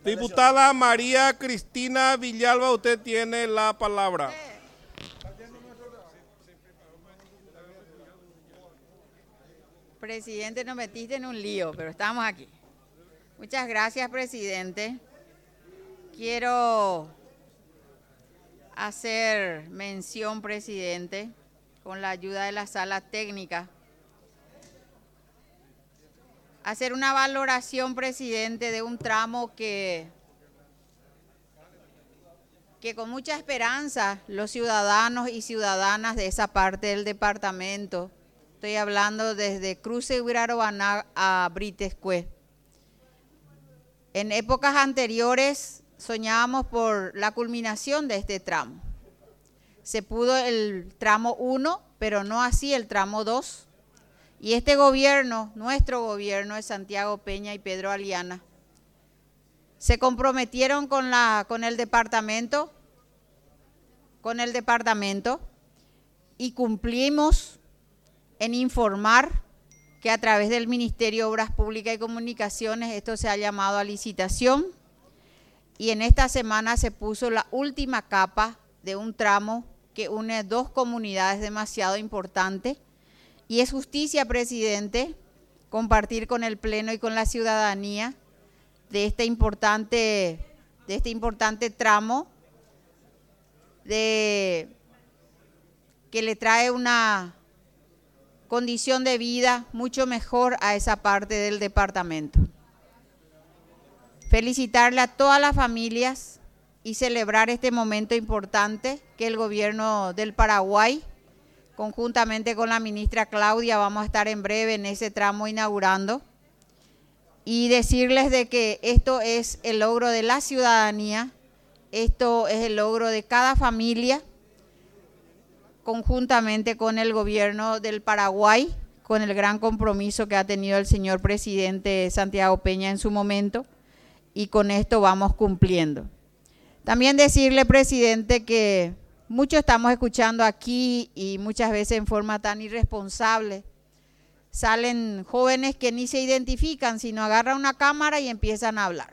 Diputada María Cristina Villalba, usted tiene la palabra. Presidente, nos metiste en un lío, pero estamos aquí. Muchas gracias, presidente. Quiero hacer mención, presidente, con la ayuda de la sala técnica, hacer una valoración, presidente, de un tramo que con mucha esperanza los ciudadanos y ciudadanas de esa parte del departamento, estoy hablando desde Cruce Huirarobaná a Britescue. En épocas anteriores soñábamos por la culminación de este tramo. Se pudo el tramo 1, pero no así el tramo 2. Y este gobierno, nuestro gobierno de Santiago Peña y Pedro Aliana, se comprometieron con el departamento y cumplimos en informar que a través del Ministerio de Obras Públicas y Comunicaciones esto se ha llamado a licitación y en esta semana se puso la última capa de un tramo que une dos comunidades demasiado importantes y es justicia, presidente, compartir con el Pleno y con la ciudadanía de este importante tramo que le trae una condición de vida mucho mejor a esa parte del departamento. Felicitarle a todas las familias y celebrar este momento importante que el gobierno del Paraguay, conjuntamente con la ministra Claudia, vamos a estar en breve en ese tramo inaugurando. Y decirles de que esto es el logro de la ciudadanía, esto es el logro de cada familia, conjuntamente con el gobierno del Paraguay, con el gran compromiso que ha tenido el señor presidente Santiago Peña en su momento, y con esto vamos cumpliendo. También decirle, presidente, que mucho estamos escuchando aquí y muchas veces en forma tan irresponsable. Salen jóvenes que ni se identifican, sino agarran una cámara y empiezan a hablar.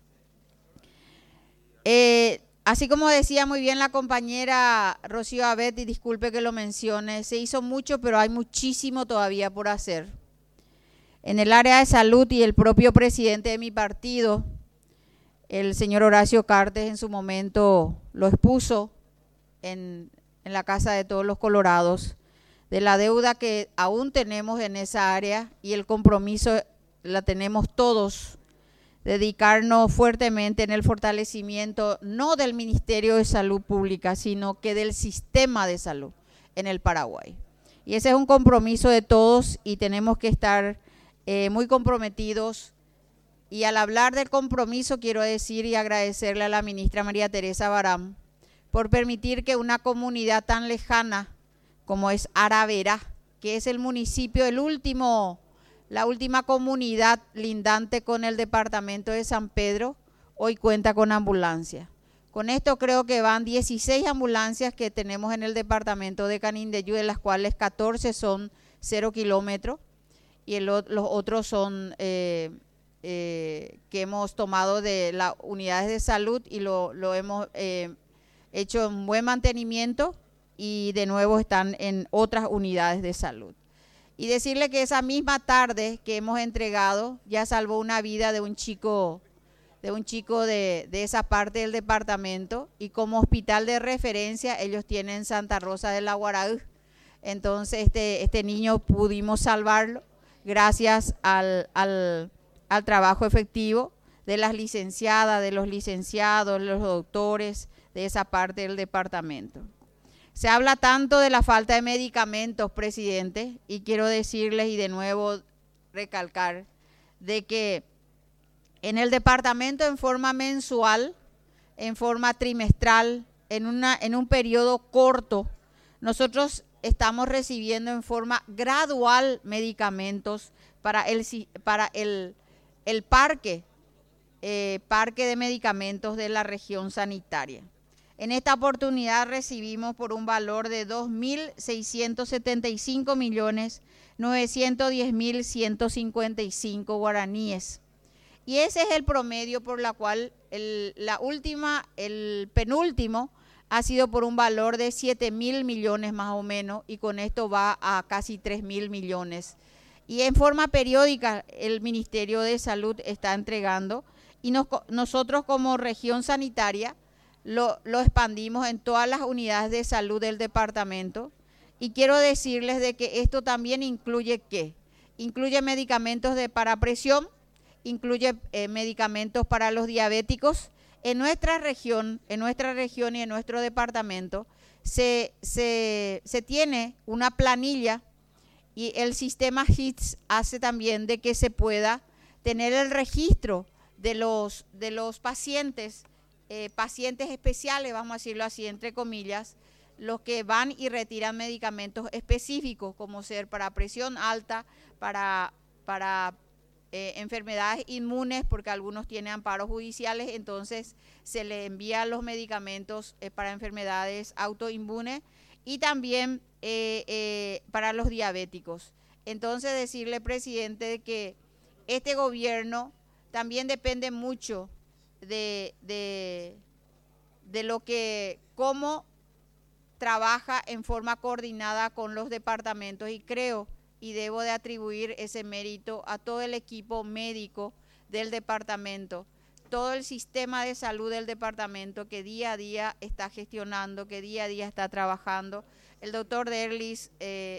Así como decía muy bien la compañera Rocío Abet, y disculpe que lo mencione, se hizo mucho, pero hay muchísimo todavía por hacer. En el área de salud y el propio presidente de mi partido, el señor Horacio Cartes, en su momento lo expuso en la Casa de Todos los Colorados, de la deuda que aún tenemos en esa área y el compromiso la tenemos todos, dedicarnos fuertemente en el fortalecimiento no del Ministerio de Salud Pública, sino que del sistema de salud en el Paraguay. Y ese es un compromiso de todos y tenemos que estar muy comprometidos. Y al hablar del compromiso quiero decir y agradecerle a la ministra María Teresa Barán por permitir que una comunidad tan lejana como es Aravera, que es el municipio, la última comunidad lindante con el departamento de San Pedro, hoy cuenta con ambulancia. Con esto creo que van 16 ambulancias que tenemos en el departamento de Canindeyú, de las cuales 14 son 0 kilómetros y los otros son que hemos tomado de las unidades de salud y lo hemos hecho en buen mantenimiento y de nuevo están en otras unidades de salud. Y decirle que esa misma tarde que hemos entregado ya salvó una vida de un chico de esa parte del departamento y como hospital de referencia ellos tienen Santa Rosa de la Guaraú. Entonces este niño pudimos salvarlo gracias al trabajo efectivo de las licenciadas, de los licenciados, de los doctores de esa parte del departamento. Se habla tanto de la falta de medicamentos, presidente, y quiero decirles y de nuevo recalcar de que en el departamento en forma mensual, en forma trimestral, en un periodo corto, nosotros estamos recibiendo en forma gradual medicamentos para el parque de medicamentos de la región sanitaria. En esta oportunidad recibimos por un valor de 2.675.910.155 guaraníes. Y ese es el promedio por la cual el penúltimo ha sido por un valor de 7.000 millones más o menos, y con esto va a casi 3.000 millones. Y en forma periódica el Ministerio de Salud está entregando, y nosotros como región sanitaria lo expandimos en todas las unidades de salud del departamento. Y quiero decirles de que esto también incluye ¿qué? Incluye medicamentos para presión, incluye medicamentos para los diabéticos. En nuestra región y en nuestro departamento se tiene una planilla, y el sistema HITS hace también de que se pueda tener el registro de los pacientes, pacientes especiales, vamos a decirlo así, entre comillas, los que van y retiran medicamentos específicos, como ser para presión alta, para enfermedades inmunes, porque algunos tienen amparos judiciales, entonces se le envían los medicamentos para enfermedades autoinmunes, y también para los diabéticos. Entonces decirle, presidente, que este gobierno también depende mucho de lo que, cómo trabaja en forma coordinada con los departamentos, y creo y debo de atribuir ese mérito a todo el equipo médico del departamento, todo el sistema de salud del departamento que día a día está gestionando, que día a día está trabajando. El doctor Derlis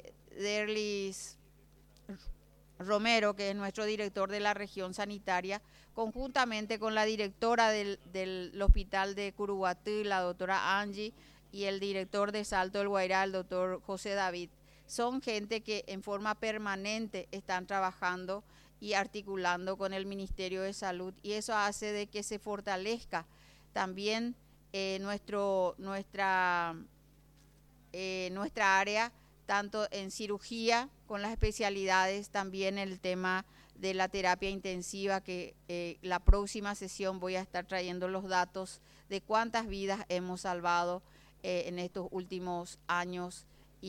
Romero, que es nuestro director de la región sanitaria, conjuntamente con la directora del hospital de Curuguatí, la doctora Angie, y el director de Salto del Guairá, el doctor José David, son gente que en forma permanente están trabajando y articulando con el Ministerio de Salud, y eso hace de que se fortalezca también nuestra área, tanto en cirugía, con las especialidades, también el tema de la terapia intensiva, que la próxima sesión voy a estar trayendo los datos de cuántas vidas hemos salvado en estos últimos años,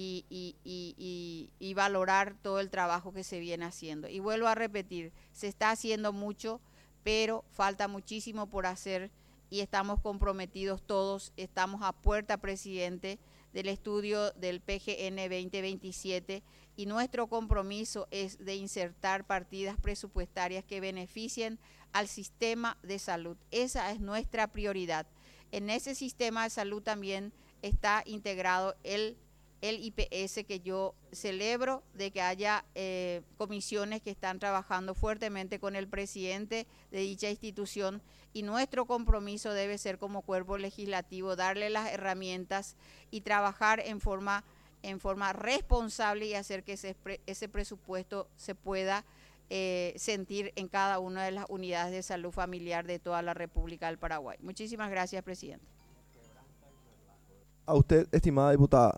y valorar todo el trabajo que se viene haciendo. Y vuelvo a repetir, se está haciendo mucho, pero falta muchísimo por hacer, y estamos comprometidos todos. Estamos a puerta, presidente, del estudio del PGN 2027, y nuestro compromiso es de insertar partidas presupuestarias que beneficien al sistema de salud. Esa es nuestra prioridad. En ese sistema de salud también está integrado el IPS, que yo celebro de que haya comisiones que están trabajando fuertemente con el presidente de dicha institución, y nuestro compromiso debe ser como cuerpo legislativo darle las herramientas y trabajar en forma responsable, y hacer que ese presupuesto se pueda sentir en cada una de las unidades de salud familiar de toda la República del Paraguay. Muchísimas gracias, presidente. A usted, estimada diputada.